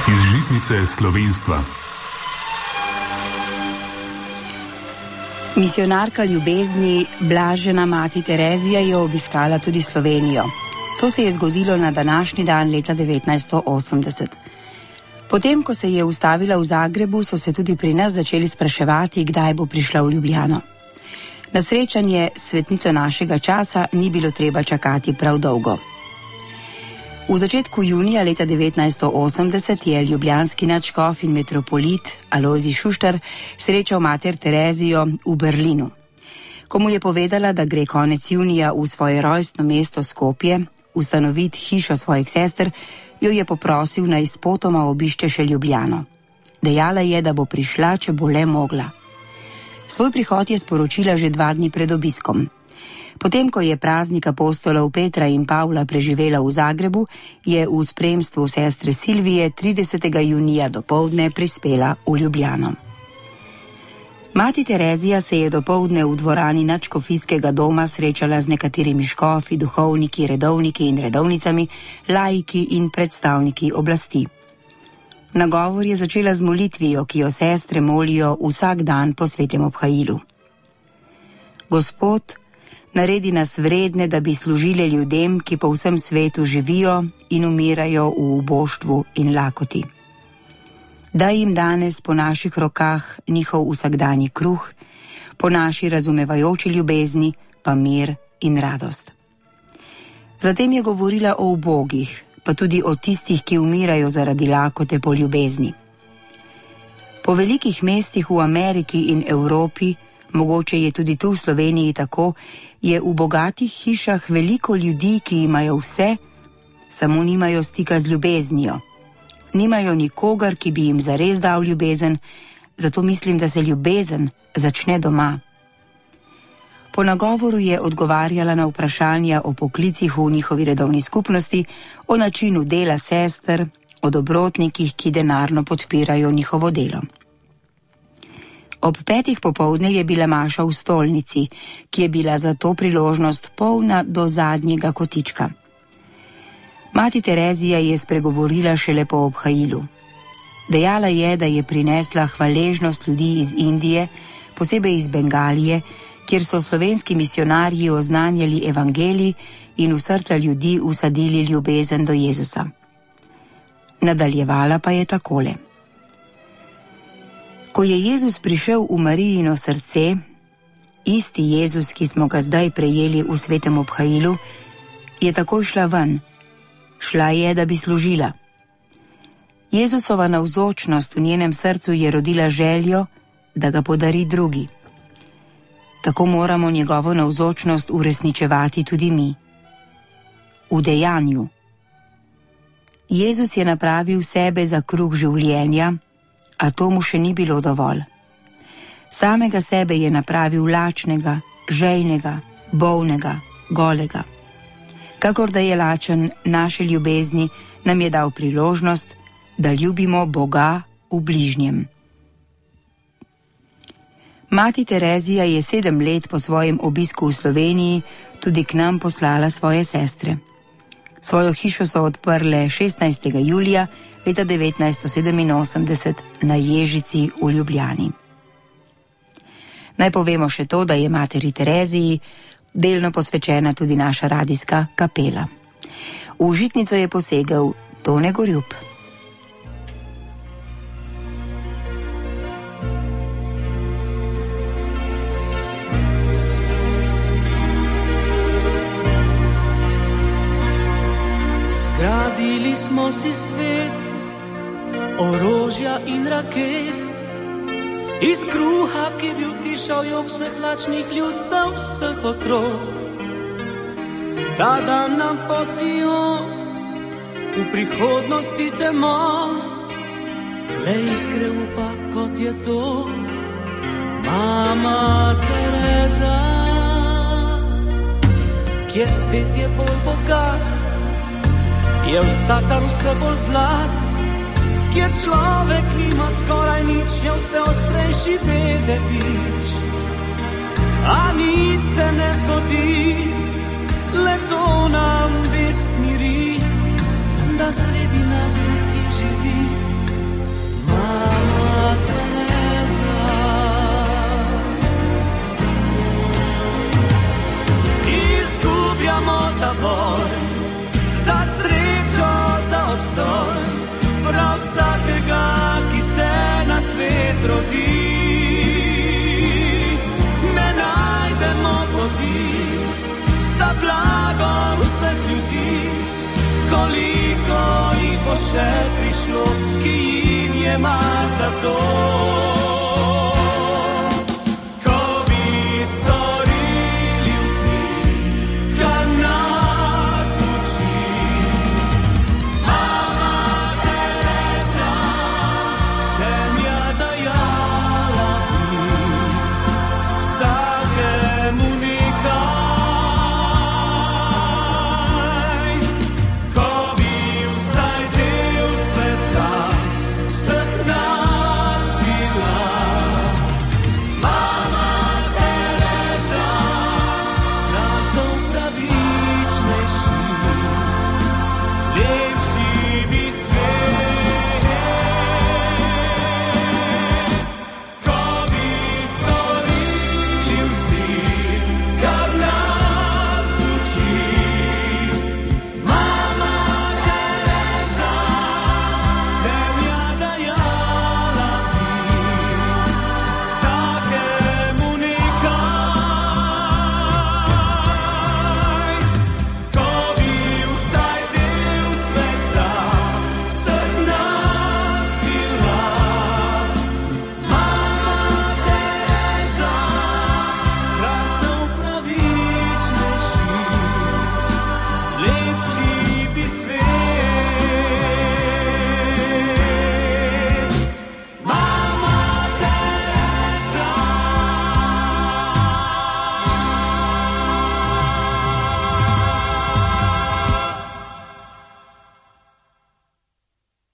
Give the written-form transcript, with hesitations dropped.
Iz žitnice slovenstva. Misionarka ljubezni Blažena mati Terezija je obiskala tudi Slovenijo. To se je zgodilo na današnji dan leta 1980. Potem, ko se je ustavila v Zagrebu, so se tudi pri nas začeli spraševati, kdaj bo prišla v Ljubljano. Na srečanje s svetnico našega časa ni bilo treba čakati prav dolgo. V začetku junija leta 1980 je ljubljanski nadškof in metropolit Alojzij Šuštar srečal mater Terezijo v Berlinu. Ko mu je povedala, da gre konec junija v svoje rojstno mesto Skopje ustanoviti hišo svojih sester, jo je poprosil, naj spotoma obišče še Ljubljano. Dejala je, da bo prišla, če bo le mogla. Svoj prihod je sporočila že 2 dni pred obiskom. Potem, ko je praznik apostolov Petra in Pavla preživela v Zagrebu, je v spremstvu sestre Silvije 30. junija dopoldne prispela v Ljubljano. Mati Terezija se je dopoldne v dvorani nadškofijskega doma srečala z nekaterimi škofi, duhovniki, redovniki in redovnicami, laiki in predstavniki oblasti. Nagovor je začela z molitvijo, ki jo sestre molijo vsak dan po svetem obhajilu. Gospod, naredi nas vredne, da bi služili ljudem, ki po vsem svetu živijo in umirajo v uboštvu in lakoti. Daj jim danes po naših rokah njihov vsakdanji kruh, po naši razumevajoči ljubezni pa mir in radost. Zatem je govorila o ubogih, pa tudi o tistih, ki umirajo zaradi lakote po ljubezni. Po velikih mestih v Ameriki in Evropi, mogoče je tudi tu v Sloveniji tako, je v bogatih hišah veliko ljudi, ki imajo vse, samo nimajo stika z ljubeznijo. Nimajo nikogar, ki bi jim zares dal ljubezen, zato mislim, da se ljubezen začne doma. Po nagovoru je odgovarjala na vprašanja o poklicih v njihovi redovni skupnosti, o načinu dela sester, o dobrotnikih, ki denarno podpirajo njihovo delo. Ob 5. popoldne je bila maša v stolnici, ki je bila za to priložnost polna do zadnjega kotička. Mati Terezija je spregovorila šele po obhajilu. Dejala je, da je prinesla hvaležnost ljudi iz Indije, posebej iz Bengalije, kjer so slovenski misionarji oznanjali evangelij in v srca ljudi usadili ljubezen do Jezusa. Nadaljevala pa je takole. Ko je Jezus prišel v Marijino srce, isti Jezus, ki smo ga zdaj prejeli v svetem obhajilu, je takoj šla ven. Šla je, da bi služila. Jezusova navzočnost v njenem srcu je rodila željo, da ga podari drugi. Tako moramo njegovo navzočnost uresničevati tudi mi. V dejanju. Jezus je napravil sebe za kruh življenja, a to mu še ni bilo dovolj. Samega sebe je napravil lačnega, žejnega, bolnega, golega. Kakor da je lačen naše ljubezni, nam je dal priložnost, da ljubimo Boga v bližnjem. Mati Terezija je 7 let po svojem obisku v Sloveniji tudi k nam poslala svoje sestre. Svojo hišo so odprle 16. julija leta 1987 na Ježici v Ljubljani. Naj povemo še to, da je materi Tereziji delno posvečena tudi naša radijska kapela. V žitnico je posegel Tone Gorjup. Zgradili smo si svet, orožja in raket, iz kruha, ki bi utišal jok vseh lačnih ljudstev, vseh otrok. Ta dan nam posijo v prihodnosti temo, le iskre upa, kot je to Mama Tereza. Kjer svet je bolj bogat, je vsak dan vse bolj zlat, kjer človek nima skoraj nič, je vse ostrejši bede bič. A nič se ne zgodi, le to nam vest miri, da sredi nas nekje živi še prišlo, ki jim je mar za to.